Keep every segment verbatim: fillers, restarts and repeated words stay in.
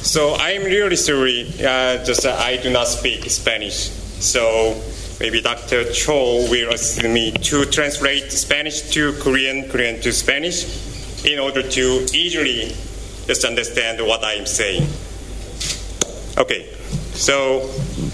So I'm really sorry. Uh, just uh, I do not speak Spanish. So maybe Doctor Cho will assist me to translate Spanish to Korean, Korean to Spanish, in order to easily just understand what I'm saying. Okay. So.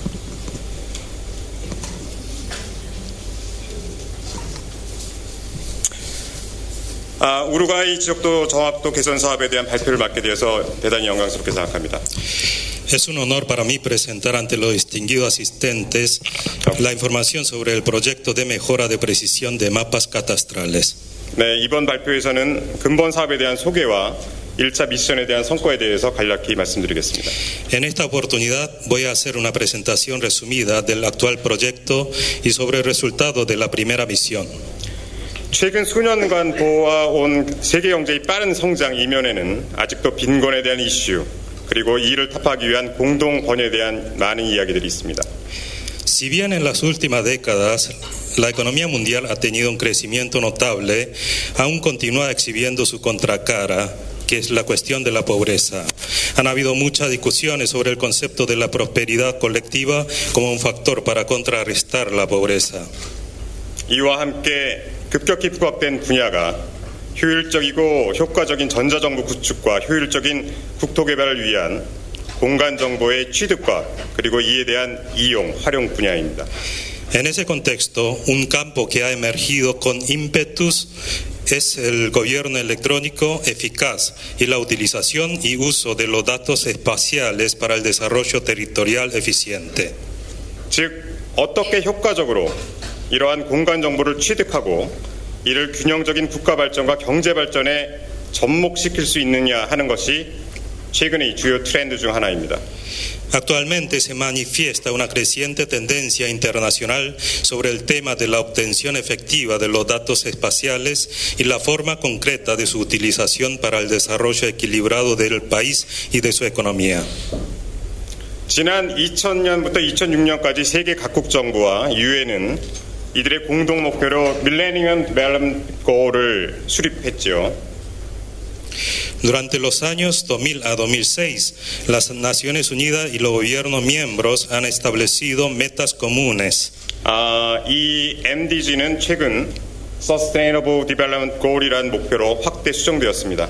아, 우루과이 지적도 정확도 개선 사업에 대한 발표를 맡게 되어서 대단히 영광스럽게 생각합니다. Es un honor para mí presentar ante los distinguidos asistentes la información sobre el proyecto de mejora de precisión de mapas catastrales. 네, 이번 발표에서는 근본 사업에 대한 소개와 일 차 미션에 대한 성과에 대해서 간략히 말씀드리겠습니다. En esta oportunidad voy a hacer una presentación resumida del actual proyecto y sobre el resultado de la primera misión. 최근 수년간 보아온 세계 경제의 빠른 성장 이면에는 아직도 빈곤에 대한 이슈, 그리고 이를 타파하기 위한 공동 번영에 대한 많은 이야기들이 있습니다. Si bien en las últimas décadas la economía mundial ha tenido un crecimiento notable, aún continúa exhibiendo su contracara, que es la cuestión de la pobreza. Han habido muchas discusiones sobre el concepto de la prosperidad colectiva como un factor para contrarrestar la pobreza. 이와 함께 급격히 부각된 분야가 효율적이고 효과적인 전자정보 구축과 효율적인 국토개발을 위한 공간정보의 취득과 그리고 이에 대한 이용, 활용 분야입니다. En ese contexto, un campo que ha emergido con ímpetus es el gobierno electrónico eficaz y la utilización y uso de los datos espaciales para el desarrollo territorial eficiente. 즉, 어떻게 효과적으로 이러한 공간 정보를 취득하고 이를 균형적인 국가 발전과 경제 발전에 접목시킬 수 있느냐 하는 것이 최근의 주요 트렌드 중 하나입니다. Actualmente se manifiesta una creciente tendencia internacional sobre el tema de la obtención efectiva de los datos espaciales y la forma concreta de su utilización para el desarrollo equilibrado del país y de su economía. 지난 이천 년부터 이천육 년까지 세계 각국 정부와 유엔은 이들의 공동 목표로 밀레니엄 디벨롭먼트 골을 수립했죠. Durante los años dos mil a dos mil seis, las Naciones Unidas y los gobiernos miembros han establecido metas comunes. 아, 이 엠디지는 최근 Sustainable Development Goal이라는 목표로 확대 수정되었습니다.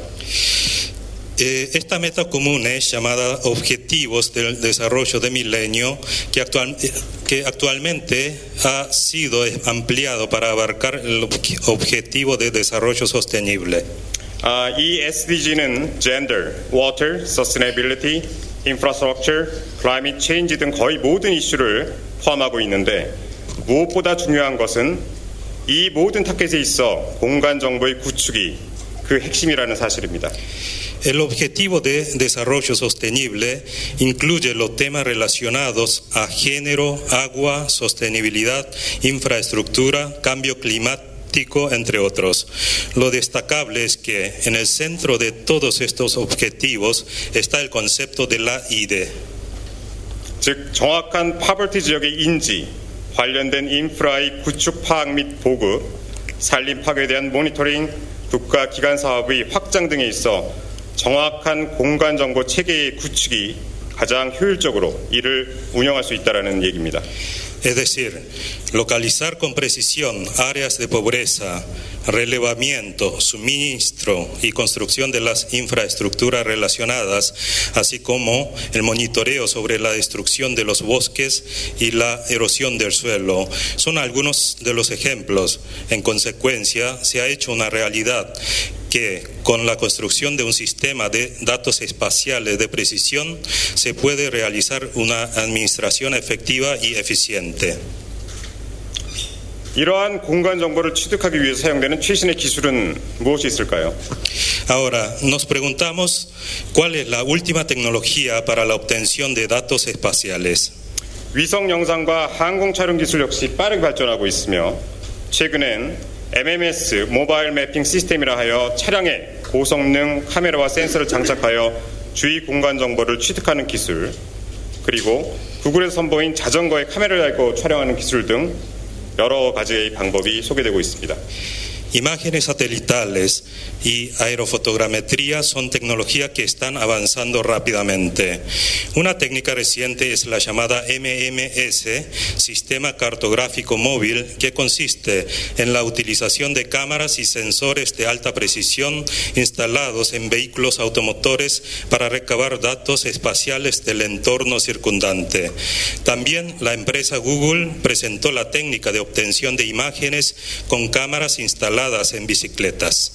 Eh, esta meta común es llamada Objetivos del Desarrollo de Milenio, que, actual, que actualmente ha sido ampliado para abarcar el Objetivo de Desarrollo Sostenible. 아, 이 에스디지는 Gender, Water, Sustainability, Infrastructure, Climate Change 등 거의 모든 이슈를 포함하고 있는데 무엇보다 중요한 것은 이 모든 타겟에 있어 공간 정보의 구축이 그 핵심이라는 사실입니다. El Objetivo de Desarrollo Sostenible incluye los temas relacionados a género, agua, sostenibilidad, infraestructura, cambio climático, entre otros. Lo destacable es que en el centro de todos estos objetivos está el concepto de la I D E. 즉 정확한 파버티 지역의 인지, 관련된 인프라의 구축 파악 및 보급, 산림 파괴에 대한 모니터링, 국가 기관 사업의 확장 등에 있어 정확한 공간 정보 체계의 구축이 가장 효율적으로 이를 운영할 수 있다라는 얘기입니다. Es decir, localizar con precisión áreas de pobreza, relevamiento, suministro y construcción de las infraestructuras relacionadas, así como el monitoreo sobre la destrucción de los bosques y la erosión del suelo, son algunos de los ejemplos. En consecuencia, se ha hecho una realidad que con la construcción de un sistema de datos espaciales de precisión se puede realizar una administración efectiva y eficiente. 이러한 공간 정보를 취득하기 위해서 사용되는 최신의 기술은 무엇이 있을까요? Ahora, nos preguntamos cuál es la última tecnología para la obtención de datos espaciales. 위성 영상과 항공 촬영 기술 역시 빠르게 발전하고 있으며 최근엔 엠엠에스 모바일 매핑 시스템이라 하여 차량에 고성능 카메라와 센서를 장착하여 주위 공간 정보를 취득하는 기술, 그리고 구글에서 선보인 자전거에 카메라를 달고 촬영하는 기술 등 여러 가지의 방법이 소개되고 있습니다. Imágenes satelitales y aerofotogrametría son tecnologías que están avanzando rápidamente. Una técnica reciente es la llamada M M S, Sistema Cartográfico Móvil, que consiste en la utilización de cámaras y sensores de alta precisión instalados en vehículos automotores para recabar datos espaciales del entorno circundante. También la empresa Google presentó la técnica de obtención de imágenes con cámaras instaladas en bicicletas.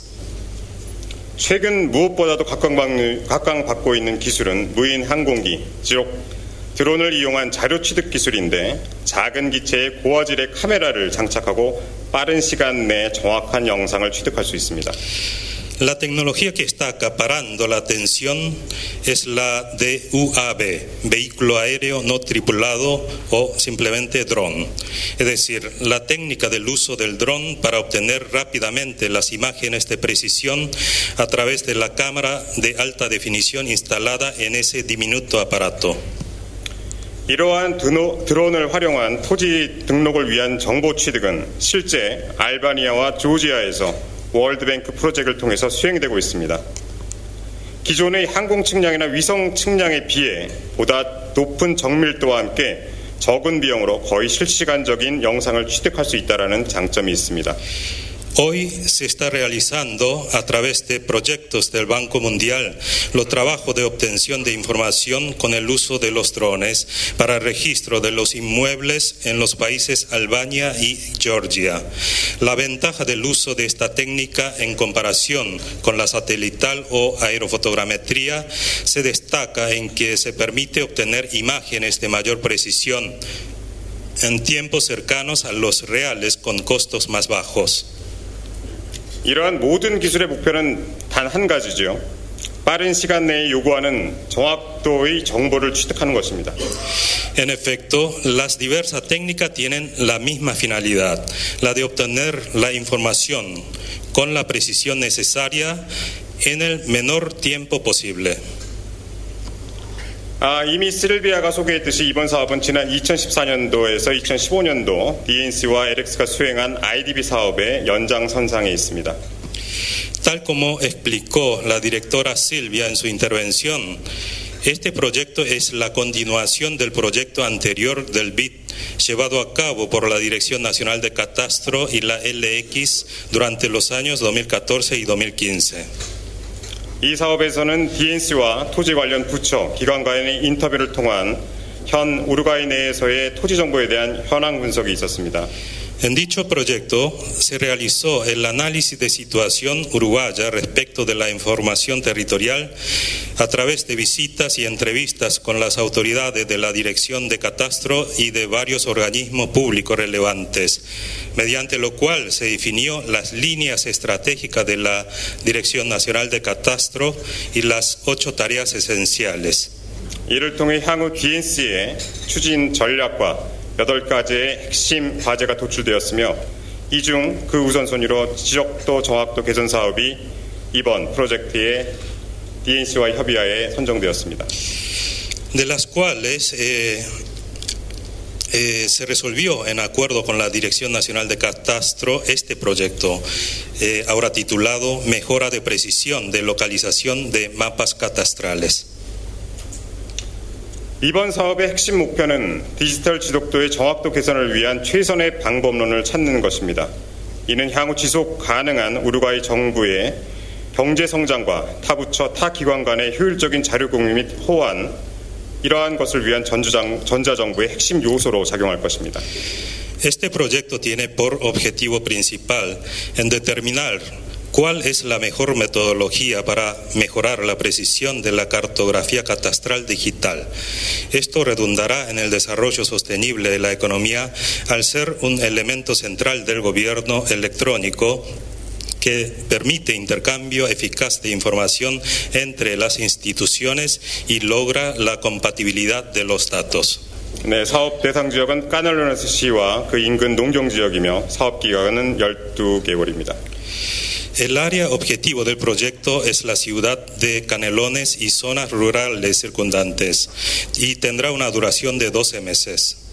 최근 무엇보다도 각광받- 각광받고 있는 기술은 무인 항공기, 즉 드론을 이용한 자료 취득 기술인데 작은 기체에 고화질의 카메라를 장착하고 빠른 시간 내에 정확한 영상을 취득할 수 있습니다. La tecnología que está acaparando la atención es la de U A V, vehículo aéreo no tripulado o simplemente dron. Es decir, la técnica del uso del dron para obtener rápidamente las imágenes de precisión a través de la cámara de alta definición instalada en ese diminuto aparato. 이러한 드노, 드론을 활용한 토지 등록을 위한 정보 취득은 실제 알바니아와 조지아에서 월드뱅크 프로젝트를 통해서 수행되고 있습니다. 기존의 항공 측량이나 위성 측량에 비해 보다 높은 정밀도와 함께 적은 비용으로 거의 실시간적인 영상을 취득할 수 있다는 장점이 있습니다. Hoy se está realizando a través de proyectos del Banco Mundial los trabajos de obtención de información con el uso de los drones para el registro de los inmuebles en los países Albania y Georgia. La ventaja del uso de esta técnica en comparación con la satelital o aerofotogrametría se destaca en que se permite obtener imágenes de mayor precisión en tiempos cercanos a los reales con costos más bajos. 이러한 모든 기술의 목표는 단 한 가지죠. 빠른 시간 내에 요구하는 정확도의 정보를 취득하는 것입니다. En efecto, las diversas técnicas tienen la misma finalidad, la de obtener la información con la precisión necesaria en el menor tiempo posible. 아, 이미 실비아가 소개했듯이 이번 사업은 지난 이천십사 년도에서 이천십오 년도 디엔씨와 엘엑스가 수행한 아이디비 사업의 연장선상에 있습니다. Tal como explicó la directora Silvia en su intervención, este proyecto es la continuación del proyecto anterior del B I D, llevado a cabo por la Dirección Nacional de Catastro y la L X durante los años dos mil catorce y dos mil quince. 이 사업에서는 디엔씨와 토지 관련 부처, 기관 간의 인터뷰를 통한 현 우루과이 내에서의 토지 정보에 대한 현황 분석이 있었습니다. En dicho proyecto se realizó el análisis de situación uruguaya respecto de la información territorial a través de visitas y entrevistas con las autoridades de la Dirección de Catastro y de varios organismos públicos relevantes, mediante lo cual se definió las líneas estratégicas de la Dirección Nacional de Catastro y las ocho tareas esenciales. 이를 통해 향후 디엔씨의 추진 전략과 여덟 가지의 핵심 과제가 도출되었으며 이 중 그 우선순위로 지적도 정확도 개선 사업이 이번 프로젝트의 디엔씨와 협의하에 선정되었습니다. De las cuales eh, eh, se resolvió en acuerdo con la Dirección Nacional de Catastro este proyecto, eh, ahora titulado Mejora de Precisión de Localización de Mapas Catastrales. 이번 사업의 핵심 목표는 디지털 지속도의 정확도 개선을 위한 최선의 방법론을 찾는 것입니다. 이는 향후 지속 가능한 우루과이 정부의 경제 성장과 타 부처, 타 기관 간의 효율적인 자료 공유 및 호환, 이러한 것을 위한 전자정부의 핵심 요소로 작용할 것입니다. Este proyecto tiene por objetivo principal en determinar ¿cuál es la mejor metodología para mejorar la precisión de la cartografía catastral digital? Esto redundará en el desarrollo sostenible de la economía al ser un elemento central del gobierno electrónico que permite intercambio eficaz de información entre las instituciones y logra la compatibilidad de los datos. 네, 사업 대상 지역은 까넬로네스시와 그 인근 농경 지역이며 사업 기간은 열두 개월입니다. El área objetivo del proyecto es la ciudad de Canelones y zonas rurales circundantes y tendrá una duración de doce meses.